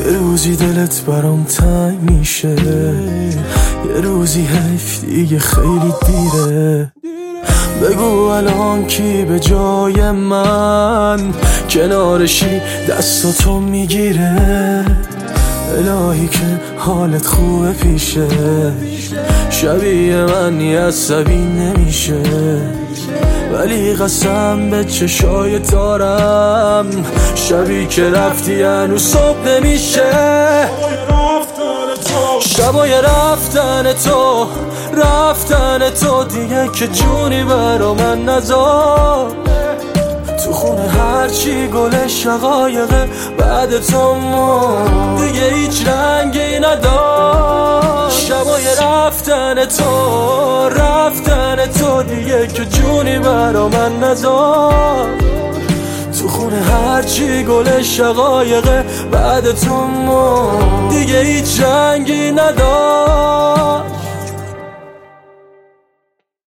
یه روزی دلت برام تنگ میشه، یه روزی حیف دیگه خیلی دیره. بگو الان کی به جای من کنارشی دستاتو میگیره. الهی که حالت خوبه پیشه، شبیه من عصبی نمیشه. ولی قسم به چشای دارم، شبی که رفتی هنوز صبح نمیشه. شبای رفتن تو دیگه که جونی برا من نذار. تو خونه هرچی گل شقایقه بعد تو دیگه هیچ رنگی ندار. شبای رفتن تو دیگه که جونی برا من نذار. تو خونه هرچی گل شقایقه بعد تو دیگه هیچ رنگی ندار.